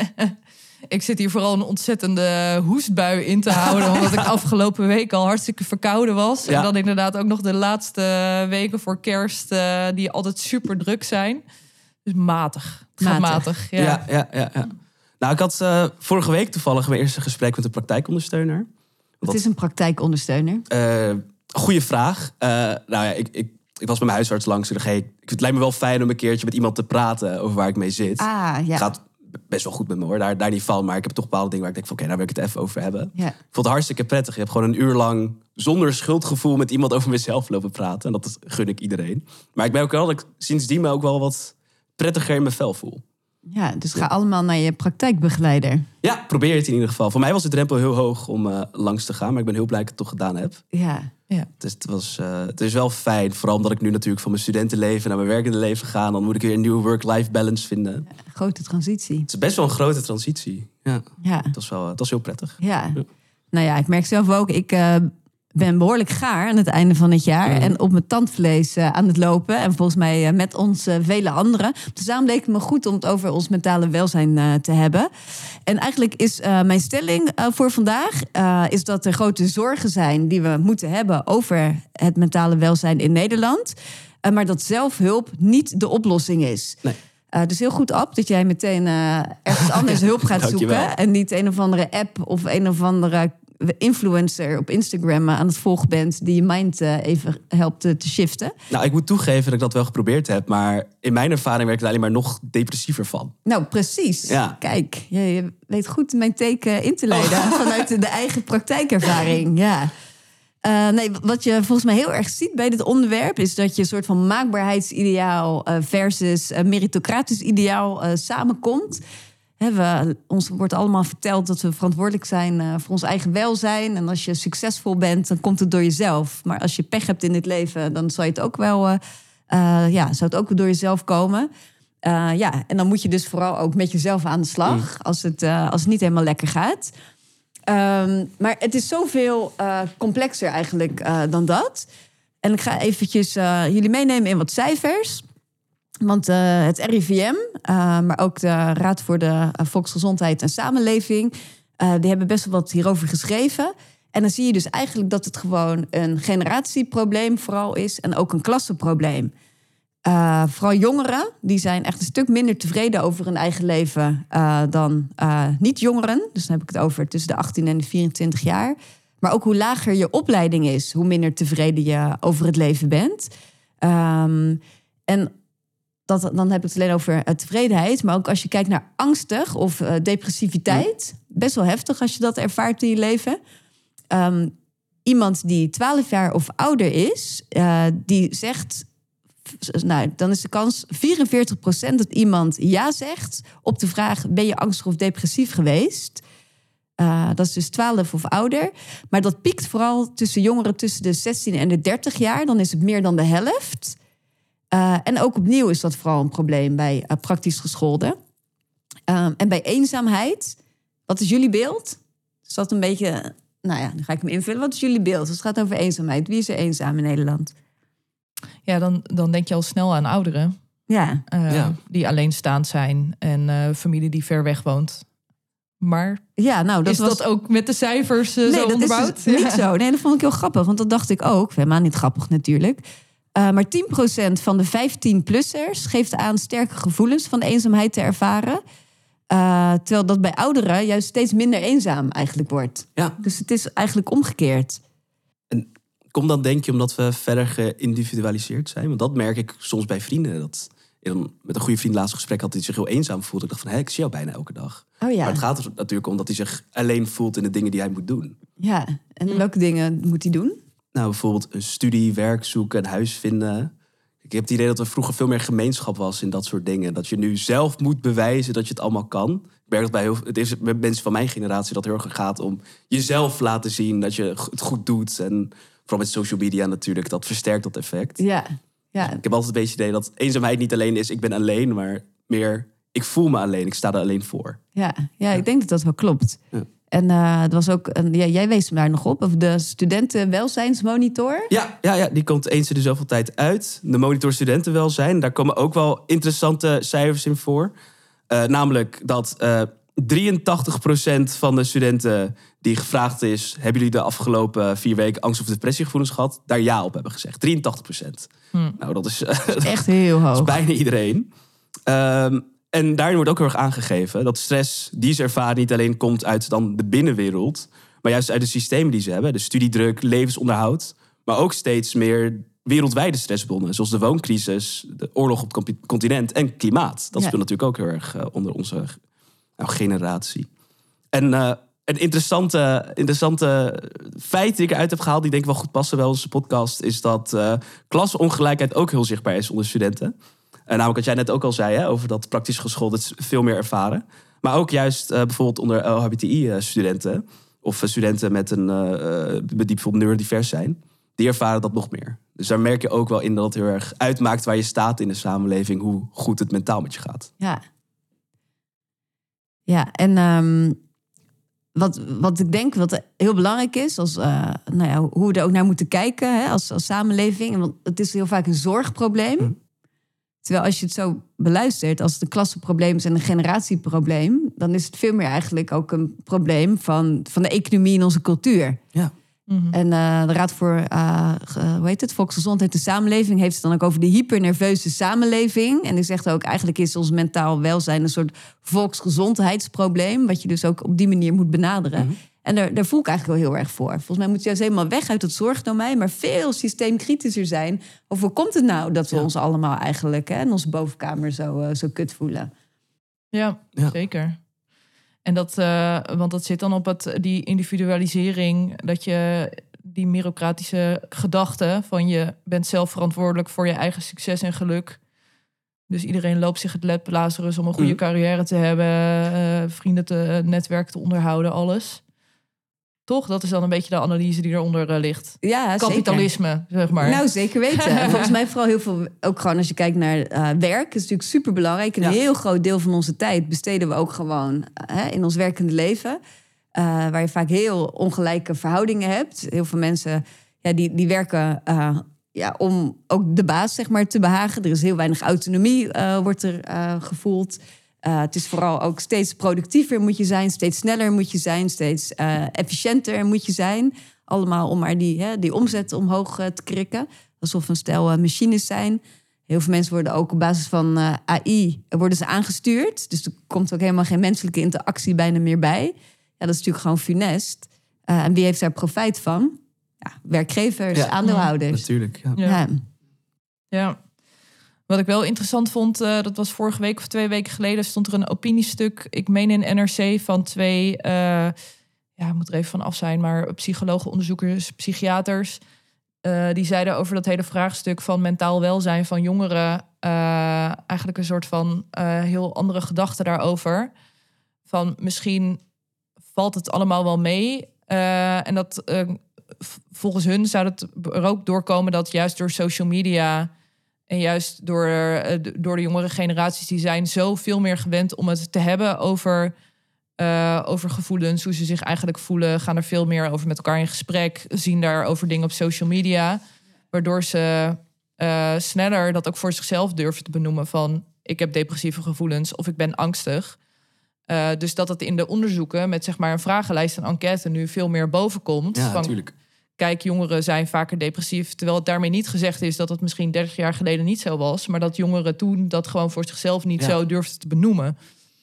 Ik zit hier vooral een ontzettende hoestbui in te houden. Omdat ik afgelopen week al hartstikke verkouden was. Ja. En dan inderdaad ook nog de laatste weken voor kerst, uh, die altijd super druk zijn. Dus matig. Het gaat Matig. matig. Ja. Ja, ja, ja, ja. Nou, ik had uh, vorige week toevallig mijn eerste gesprek met een praktijkondersteuner. Wat is een praktijkondersteuner? Uh, goeie vraag. Uh, nou ja, ik, ik, ik was bij mijn huisarts langs. En dacht, hey, het lijkt me wel fijn om een keertje met iemand te praten over waar ik mee zit. Ah, ja. Gaat best wel goed met me hoor, daar, daar niet van. Maar ik heb toch bepaalde dingen waar ik denk van oké, okay, daar wil ik het even over hebben. Ja. Ik vond het hartstikke prettig. Je hebt gewoon een uur lang zonder schuldgevoel met iemand over mezelf lopen praten. En dat gun ik iedereen. Maar ik ben ook wel dat ik sindsdien me ook wel wat prettiger in mijn vel voel. Ja, dus ga allemaal naar je praktijkbegeleider. Ja, probeer het in ieder geval. Voor mij was de drempel heel hoog om uh, langs te gaan. Maar ik ben heel blij dat ik het toch gedaan heb. Ja. Ja. Dus het, was, uh, het is wel fijn. Vooral omdat ik nu natuurlijk van mijn studentenleven naar mijn werkende leven ga. Dan moet ik weer een nieuwe work-life balance vinden. Ja, grote transitie. Het is best wel een grote transitie. Ja, Ja. het was, wel, het was heel prettig. Ja. Nou ja, ik merk zelf ook, ik uh, ben behoorlijk gaar aan het einde van het jaar. Mm. En op mijn tandvlees uh, aan het lopen. En volgens mij uh, met ons uh, vele anderen. Dus daarom leek het me goed om het over ons mentale welzijn uh, te hebben. En eigenlijk is uh, mijn stelling uh, voor vandaag... Uh, is dat er grote zorgen zijn die we moeten hebben over het mentale welzijn in Nederland. Uh, maar dat zelfhulp niet de oplossing is. Nee. Uh, dus heel goed, Ab, dat jij meteen uh, ergens anders hulp gaat Dankjewel. zoeken. En niet een of andere app of een of andere influencer op Instagram aan het volgen bent die je mind uh, even helpt uh, te shiften. Nou, ik moet toegeven dat ik dat wel geprobeerd heb. Maar in mijn ervaring werkt het alleen maar nog depressiever van. Nou, precies. Ja. Kijk, je, je weet goed mijn teken in te leiden vanuit de, de eigen praktijkervaring. Ja. Uh, nee, wat je volgens mij heel erg ziet bij dit onderwerp is dat je een soort van maakbaarheidsideaal uh, versus uh, meritocratisch ideaal uh, samenkomt. He, we, ons wordt allemaal verteld dat we verantwoordelijk zijn uh, voor ons eigen welzijn. En als je succesvol bent, dan komt het door jezelf. Maar als je pech hebt in dit leven, dan zou je het ook wel, uh, uh, ja, zou het ook door jezelf komen. Uh, ja, en dan moet je dus vooral ook met jezelf aan de slag mm. als, het, uh, als het niet helemaal lekker gaat. Um, maar het is zoveel uh, complexer eigenlijk uh, dan dat. En ik ga eventjes uh, jullie meenemen in wat cijfers. Want uh, het R I V M, uh, maar ook de Raad voor de uh, Volksgezondheid en Samenleving... Uh, die hebben best wel wat hierover geschreven. En dan zie je dus eigenlijk dat het gewoon een generatieprobleem vooral is... en ook een klassenprobleem. Uh, vooral jongeren, die zijn echt een stuk minder tevreden over hun eigen leven... Uh, dan uh, niet-jongeren. Dus dan heb ik het over tussen de achttien en de vierentwintig jaar. Maar ook hoe lager je opleiding is... hoe minder tevreden je over het leven bent. Um, en... Dat, dan heb ik het alleen over uh, tevredenheid. Maar ook als je kijkt naar angstig of uh, depressiviteit. Best wel heftig als je dat ervaart in je leven. Um, iemand die twaalf jaar of ouder is, uh, die zegt... Nou, dan is de kans vierenveertig procent dat iemand ja zegt... op de vraag, ben je angstig of depressief geweest? Uh, dat is dus twaalf of ouder. Maar dat piekt vooral tussen jongeren tussen de zestien en de dertig jaar. Dan is het meer dan de helft... Uh, en ook opnieuw is dat vooral een probleem bij uh, praktisch gescholden. Um, en bij eenzaamheid, wat is jullie beeld? Is dat een beetje, nou ja, dan ga ik hem invullen. Wat is jullie beeld? Als het gaat over eenzaamheid, wie is er eenzaam in Nederland? Ja, dan, dan denk je al snel aan ouderen. Ja. Uh, ja. Die alleenstaand zijn en uh, familie die ver weg woont. Maar ja, nou, dat is was... dat ook met de cijfers uh, nee, zo dat onderbouwd? is dus niet zo. Nee, dat vond ik heel grappig, want dat dacht ik ook. Helemaal niet grappig natuurlijk. Uh, maar tien procent van de vijftien-plussers geeft aan sterke gevoelens van eenzaamheid te ervaren. Uh, terwijl dat bij ouderen juist steeds minder eenzaam eigenlijk wordt. Ja. Dus het is eigenlijk omgekeerd. En komt dan denk je omdat we verder geïndividualiseerd zijn? Want dat merk ik soms bij vrienden. Dat ik met een goede vriend laatst gesprek had die zich heel eenzaam voelde. Ik dacht van, hé, ik zie jou bijna elke dag. Oh ja. Maar het gaat er natuurlijk om dat hij zich alleen voelt in de dingen die hij moet doen. Ja, en welke dingen moet hij doen? Nou, bijvoorbeeld een studie, werk zoeken, een huis vinden. Ik heb het idee dat er vroeger veel meer gemeenschap was in dat soort dingen. Dat je nu zelf moet bewijzen dat je het allemaal kan. Ik merk dat bij heel, het is met mensen van mijn generatie dat heel erg gaat om jezelf laten zien dat je het goed doet. En vooral met social media natuurlijk, dat versterkt dat effect. Ja, ja. Ik heb altijd een beetje het idee dat eenzaamheid niet alleen is ik ben alleen, maar meer ik voel me alleen, ik sta er alleen voor. Ja, ja, ik denk dat dat wel klopt. Ja. En uh, het was ook, een, ja, jij wees me daar nog op, of de studentenwelzijnsmonitor. Ja, ja, ja, die komt eens in de zoveel tijd uit. De monitor studentenwelzijn, daar komen ook wel interessante cijfers in voor. Uh, namelijk dat uh, drieëntachtig procent van de studenten die gevraagd is, hebben jullie de afgelopen vier weken angst of depressiegevoelens gehad, daar ja op hebben gezegd. drieëntachtig procent. Hm. Nou, dat is, Echt heel hoog. dat is bijna iedereen. Um, En daarin wordt ook heel erg aangegeven dat stress die ze ervaren niet alleen komt uit dan de binnenwereld, maar juist uit de systemen die ze hebben. De studiedruk, levensonderhoud, maar ook steeds meer wereldwijde stressbronnen. Zoals de wooncrisis, de oorlog op het continent en klimaat. Dat ja. speelt natuurlijk ook heel erg uh, onder onze nou, generatie. En uh, een interessante, interessante feit die ik eruit heb gehaald, die denk ik wel goed passen bij onze podcast, is dat uh, klasongelijkheid ook heel zichtbaar is onder studenten. Uh, namelijk wat jij net ook al zei, hè, over dat praktisch geschoold het veel meer ervaren. Maar ook juist uh, bijvoorbeeld onder L H B T I-studenten... of uh, studenten met een, uh, die bijvoorbeeld neurodivers zijn, die ervaren dat nog meer. Dus daar merk je ook wel in dat het heel erg uitmaakt waar je staat in de samenleving, hoe goed het mentaal met je gaat. Ja, ja en um, wat, wat ik denk wat heel belangrijk is, als, uh, nou ja, hoe we er ook naar moeten kijken hè, als, als samenleving. Want het is heel vaak een zorgprobleem. Hm. Terwijl als je het zo beluistert, als het een klassenprobleem is en een generatieprobleem, dan is het veel meer eigenlijk ook een probleem van, van de economie in onze cultuur. Ja. Mm-hmm. En uh, de Raad voor uh, hoe heet het? Volksgezondheid en Samenleving heeft het dan ook over de hypernerveuze samenleving. En die zegt ook, eigenlijk is ons mentaal welzijn een soort volksgezondheidsprobleem, wat je dus ook op die manier moet benaderen. Mm-hmm. En daar, daar voel ik eigenlijk wel heel erg voor. Volgens mij moet je juist helemaal weg uit het zorgdomein, maar veel systeemkritischer zijn. Of hoe komt het nou dat we ja. ons allemaal eigenlijk hè, in onze bovenkamer zo, uh, zo kut voelen? Ja, ja. zeker. En dat, uh, want dat zit dan op het, die individualisering, dat je die merocratische gedachte van je bent zelf verantwoordelijk voor je eigen succes en geluk. Dus iedereen loopt zich het led Lazarus om een goede mm. carrière te hebben, uh, vrienden te, netwerk te onderhouden, alles. Toch? Dat is dan een beetje de analyse die eronder uh, ligt. Ja, kapitalisme, zeker. zeg maar. Nou, zeker weten. En volgens mij vooral heel veel, ook gewoon als je kijkt naar uh, werk, is natuurlijk superbelangrijk. Een ja. heel groot deel van onze tijd besteden we ook gewoon uh, in ons werkende leven. Uh, waar je vaak heel ongelijke verhoudingen hebt. Heel veel mensen ja, die, die werken uh, ja, om ook de baas zeg maar, te behagen. Er is heel weinig autonomie, uh, wordt er uh, gevoeld. Uh, het is vooral ook steeds productiever moet je zijn, steeds sneller moet je zijn, steeds uh, efficiënter moet je zijn. Allemaal om maar die, hè, die omzet omhoog uh, te krikken. Alsof een stel uh, machines zijn. Heel veel mensen worden ook op basis van uh, A I worden ze aangestuurd. Dus er komt ook helemaal geen menselijke interactie bijna meer bij. Ja, dat is natuurlijk gewoon funest. Uh, en wie heeft daar profijt van? Ja, werkgevers, ja, aandeelhouders. Ja, natuurlijk, ja. Ja. ja. ja. Wat ik wel interessant vond, uh, dat was vorige week of twee weken geleden, stond er een opiniestuk, ik meen in N R C, van twee, uh, ja, ik moet er even van af zijn, maar psychologen, onderzoekers, psychiaters, uh, die zeiden over dat hele vraagstuk van mentaal welzijn van jongeren, uh, eigenlijk een soort van uh, heel andere gedachte daarover. Van misschien valt het allemaal wel mee. Uh, en dat uh, volgens hun zou het er ook doorkomen dat juist door social media en juist door, door de jongere generaties, die zijn zo veel meer gewend om het te hebben over, uh, over gevoelens, hoe ze zich eigenlijk voelen, gaan er veel meer over met elkaar in gesprek, zien daarover dingen op social media, waardoor ze uh, sneller dat ook voor zichzelf durven te benoemen van ik heb depressieve gevoelens of ik ben angstig. Uh, dus dat het in de onderzoeken met zeg maar een vragenlijst en enquête nu veel meer boven komt. Ja, van, natuurlijk. Kijk, jongeren zijn vaker depressief. Terwijl het daarmee niet gezegd is dat het misschien dertig jaar geleden niet zo was. Maar dat jongeren toen dat gewoon voor zichzelf niet ja. zo durfden te benoemen.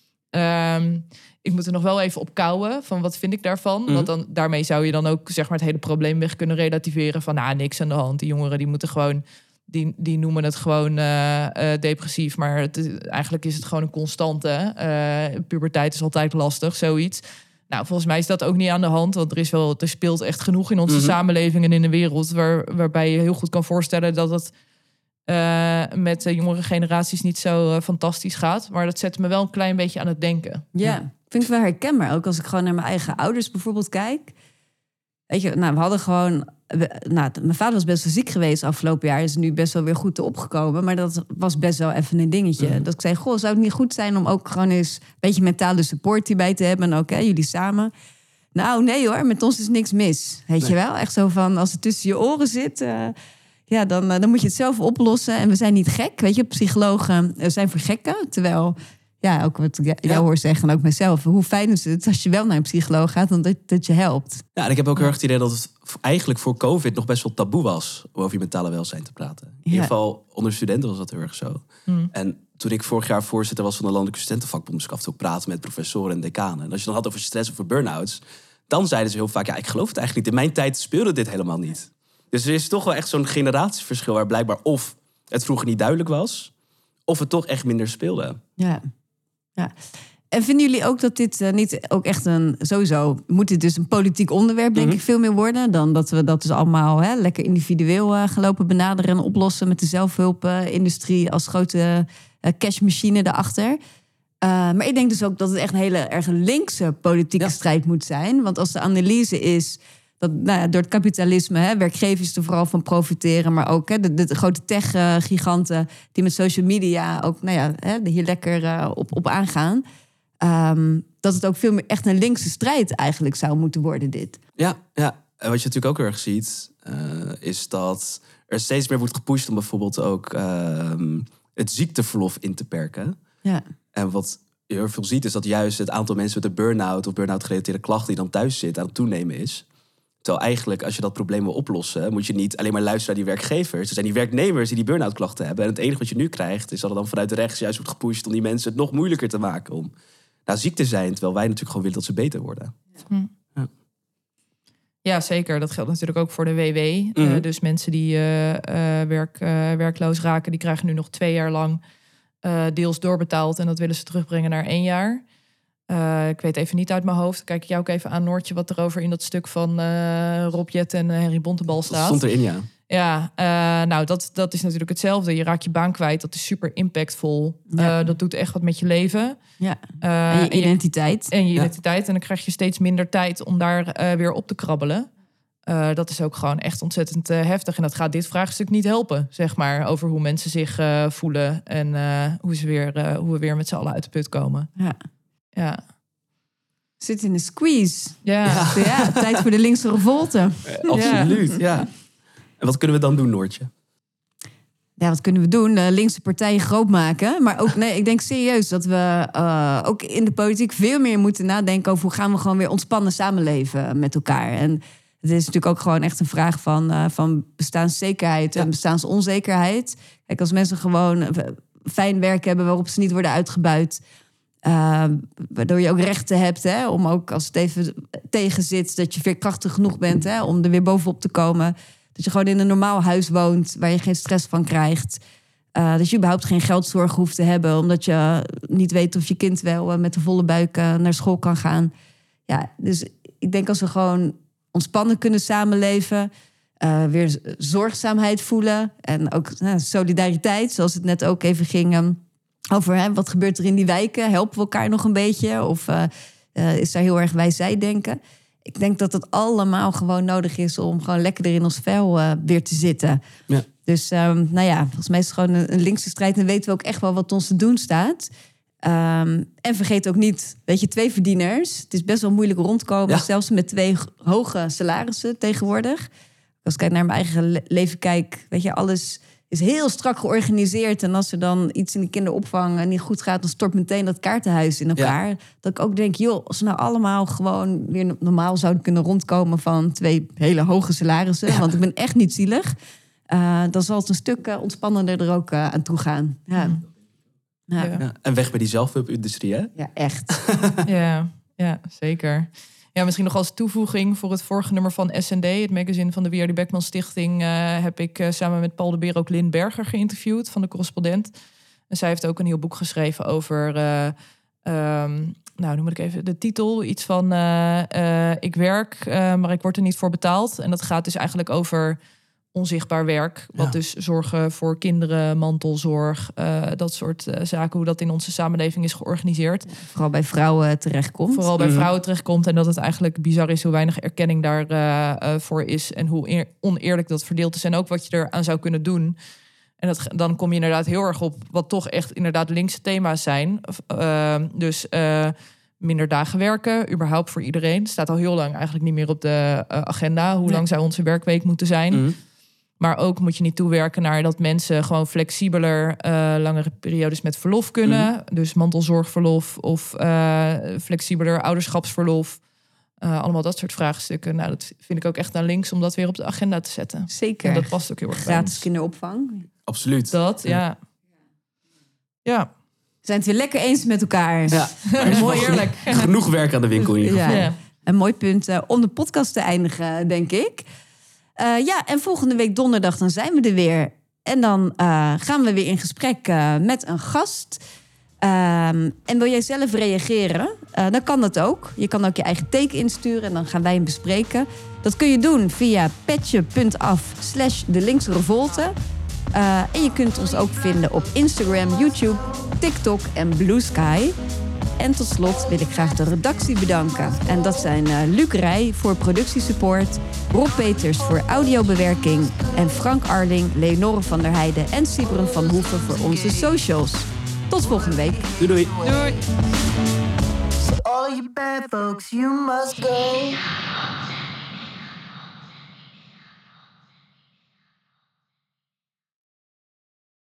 Um, ik moet er nog wel even op kouwen van wat vind ik daarvan. Mm-hmm. Want dan, daarmee zou je dan ook zeg maar, het hele probleem weg kunnen relativeren. Van nou, niks aan de hand. Die jongeren die moeten gewoon, die, die noemen het gewoon uh, uh, depressief. Maar het, eigenlijk is het gewoon een constante. Uh, puberteit is altijd lastig, zoiets. Nou, volgens mij is dat ook niet aan de hand. Want er, is wel, er speelt echt genoeg in onze mm-hmm. samenleving en in de wereld. Waar, waarbij je heel goed kan voorstellen dat het uh, met de jongere generaties niet zo uh, fantastisch gaat. Maar dat zet me wel een klein beetje aan het denken. Ja, ja. Vind ik wel herkenbaar. Ook als ik gewoon naar mijn eigen ouders bijvoorbeeld kijk. Weet je, nou, we hadden gewoon... We, nou, mijn vader was best wel ziek geweest afgelopen jaar. Is nu best wel weer goed opgekomen. Maar dat was best wel even een dingetje. Mm. Dat ik zei, goh, zou het niet goed zijn om ook gewoon eens... een beetje mentale support hierbij te hebben. En ook, hè, jullie samen. Nou, nee hoor, met ons is niks mis. Weet nee. je wel? Echt zo van, als het tussen je oren zit... Uh, ja, dan, uh, dan moet je het zelf oplossen. En we zijn niet gek, weet je. Psychologen uh, zijn voor gekken. Terwijl... Ja, ook wat ik jou ja. hoor zeggen en ook mezelf. Hoe fijn is het als je wel naar een psycholoog gaat... dan dat, dat je helpt. Ja, en ik heb ook heel erg het idee dat het eigenlijk voor COVID... nog best wel taboe was om over je mentale welzijn te praten. In ja. ieder geval onder studenten was dat heel erg zo. Hmm. En toen ik vorig jaar voorzitter was van de Landelijke Studentenvakbond... moest ik af en toe praten met professoren en decanen. En als je dan had over stress of burn-outs... dan zeiden ze heel vaak, ja, ik geloof het eigenlijk niet. In mijn tijd speelde dit helemaal niet. Dus er is toch wel echt zo'n generatieverschil... waar blijkbaar of het vroeger niet duidelijk was... of het toch echt minder speelde. Ja. Ja. En vinden jullie ook dat dit uh, niet ook echt een... Sowieso moet dit dus een politiek onderwerp, denk mm-hmm. ik, veel meer worden... dan dat we dat dus allemaal hè, lekker individueel uh, gaan lopen benaderen... en oplossen met de zelfhulpindustrie als grote uh, cashmachine daarachter. Uh, maar ik denk dus ook dat het echt een hele erg linkse politieke ja. strijd moet zijn. Want als de analyse is... dat nou ja, door het kapitalisme hè, werkgevers er vooral van profiteren... maar ook hè, de, de, de grote tech-giganten die met social media... ook nou ja, hè, hier lekker uh, op, op aangaan... Um, dat het ook veel meer echt een linkse strijd eigenlijk zou moeten worden, dit. Ja, ja. En wat je natuurlijk ook heel erg ziet... Uh, is dat er steeds meer wordt gepusht om bijvoorbeeld ook... Uh, het ziekteverlof in te perken. Ja. En wat je heel veel ziet is dat juist het aantal mensen... met een burn-out of burn-out gerelateerde klachten... die dan thuis zitten aan het toenemen is... Terwijl eigenlijk, als je dat probleem wil oplossen... moet je niet alleen maar luisteren naar die werkgevers. Er zijn die werknemers die die burn-out klachten hebben. En het enige wat je nu krijgt... is dat er dan vanuit de rechts juist wordt gepusht... om die mensen het nog moeilijker te maken om nou, ziek te zijn. Terwijl wij natuurlijk gewoon willen dat ze beter worden. Hm. Ja. ja, zeker. Dat geldt natuurlijk ook voor de W W. Mm-hmm. Uh, dus mensen die uh, uh, werk, uh, werkloos raken... die krijgen nu nog twee jaar lang uh, deels doorbetaald... en dat willen ze terugbrengen naar één jaar... Uh, ik weet even niet uit mijn hoofd. Kijk ik jou ook even aan, Noortje, wat erover in dat stuk van uh, Rob Jet en uh, Henry Bontebal staat. Dat stond erin, ja. Ja, uh, nou, dat, dat is natuurlijk hetzelfde. Je raakt je baan kwijt. Dat is super impactvol. Ja. Uh, dat doet echt wat met je leven. Ja. Uh, en je identiteit. En je, en je identiteit. Ja. En dan krijg je steeds minder tijd om daar uh, weer op te krabbelen. Uh, dat is ook gewoon echt ontzettend uh, heftig. En dat gaat dit vraagstuk niet helpen, zeg maar. Over hoe mensen zich uh, voelen. En uh, hoe, ze weer, uh, hoe we weer met z'n allen uit de put komen. Ja. Ja. Zit in een squeeze. Ja. Ja. ja, tijd voor de linkse revolte. Uh, absoluut, ja. ja. En wat kunnen we dan doen, Noortje? Ja, wat kunnen we doen? Uh, linkse partijen groot maken. Maar ook, nee, ik denk serieus dat we uh, ook in de politiek veel meer moeten nadenken over hoe gaan we gewoon weer ontspannen samenleven met elkaar. En het is natuurlijk ook gewoon echt een vraag van, uh, van bestaanszekerheid ja. en bestaansonzekerheid. Kijk, als mensen gewoon fijn werk hebben waarop ze niet worden uitgebuit. Uh, waardoor je ook rechten hebt, hè, om ook als het even tegen zit, dat je veerkrachtig genoeg bent, hè, om er weer bovenop te komen. Dat je gewoon in een normaal huis woont, waar je geen stress van krijgt. Uh, dat je überhaupt geen geldzorg hoeft te hebben, omdat je niet weet of je kind wel uh, met de volle buik uh, naar school kan gaan. Ja, dus ik denk als we gewoon ontspannen kunnen samenleven, uh, weer zorgzaamheid voelen en ook uh, solidariteit, zoals het net ook even ging. Um, Over hè, wat gebeurt er in die wijken? Helpen we elkaar nog een beetje? Of uh, uh, is daar heel erg wij-zij denken? Ik denk dat het allemaal gewoon nodig is om gewoon lekker er in ons vel uh, weer te zitten. Ja. Dus um, nou ja, volgens mij is het gewoon een, een linkse strijd. En weten we ook echt wel wat ons te doen staat. Um, en vergeet ook niet, weet je, twee verdieners. Het is best wel moeilijk rondkomen, ja. zelfs met twee hoge salarissen tegenwoordig. Als ik kijk naar mijn eigen le- leven kijk, weet je, alles is heel strak georganiseerd. En als er dan iets in de kinderopvang niet goed gaat, dan stort meteen dat kaartenhuis in elkaar. Ja. Dat ik ook denk, joh, als we nou allemaal gewoon weer normaal zouden kunnen rondkomen van twee hele hoge salarissen. Ja. Want ik ben echt niet zielig. Uh, dan zal het een stuk uh, ontspannender er ook uh, aan toe gaan. Ja. Mm. Ja. Ja. En weg bij die zelfhulpindustrie, hè? Ja, echt. ja, ja, zeker. Ja, misschien nog als toevoeging voor het vorige nummer van S en D, het magazine van de W R D Beckman Stichting, uh, heb ik uh, samen met Paul de Beer ook Lynn Berger geïnterviewd van de Correspondent. En zij heeft ook een heel boek geschreven over, uh, um, nou, noem ik even de titel, iets van uh, uh, ik werk, uh, maar ik word er niet voor betaald. En dat gaat dus eigenlijk over onzichtbaar werk. Wat Ja. dus zorgen voor kinderen, mantelzorg, uh, dat soort uh, zaken, hoe dat in onze samenleving is georganiseerd. Vooral bij vrouwen terechtkomt. Vooral bij Mhm. vrouwen terechtkomt en dat het eigenlijk bizar is hoe weinig erkenning daarvoor uh, uh, voor is en hoe eer- oneerlijk dat verdeeld is en ook wat je eraan zou kunnen doen. En dat, dan kom je inderdaad heel erg op wat toch echt inderdaad linkse thema's zijn. Uh, dus uh, minder dagen werken, überhaupt voor iedereen. Staat al heel lang eigenlijk niet meer op de uh, agenda. Hoe Nee. lang zou onze werkweek moeten zijn? Mm. Maar ook moet je niet toewerken naar dat mensen gewoon flexibeler uh, langere periodes met verlof kunnen. Mm. Dus mantelzorgverlof of uh, flexibeler ouderschapsverlof. Uh, allemaal dat soort vraagstukken. Nou, dat vind ik ook echt naar links om dat weer op de agenda te zetten. Zeker. En dat past ook heel erg bij Gratis ons. kinderopvang. Absoluut. Dat, ja. Ja, We zijn het weer lekker eens met elkaar. Ja. mooi eerlijk. Genoeg werk aan de winkel in ieder geval. Ja. Ja. Een mooi punt uh, om de podcast te eindigen, denk ik. Uh, ja, en volgende week donderdag dan zijn we er weer. En dan uh, gaan we weer in gesprek uh, met een gast. Um, en wil jij zelf reageren? Uh, dan kan dat ook. Je kan ook je eigen teken insturen en dan gaan wij hem bespreken. Dat kun je doen via petje.af slash de linkse revolte. Uh, en je kunt ons ook vinden op Instagram, YouTube, TikTok en Blue Sky. En tot slot wil ik graag de redactie bedanken. En dat zijn uh, Luc Rij voor productiesupport, Rob Peters voor audiobewerking en Frank Arling, Leonore van der Heijden en Sybren van Hoeven voor onze socials. Tot volgende week. Doei doei. Doei. All you bad folks, you must go.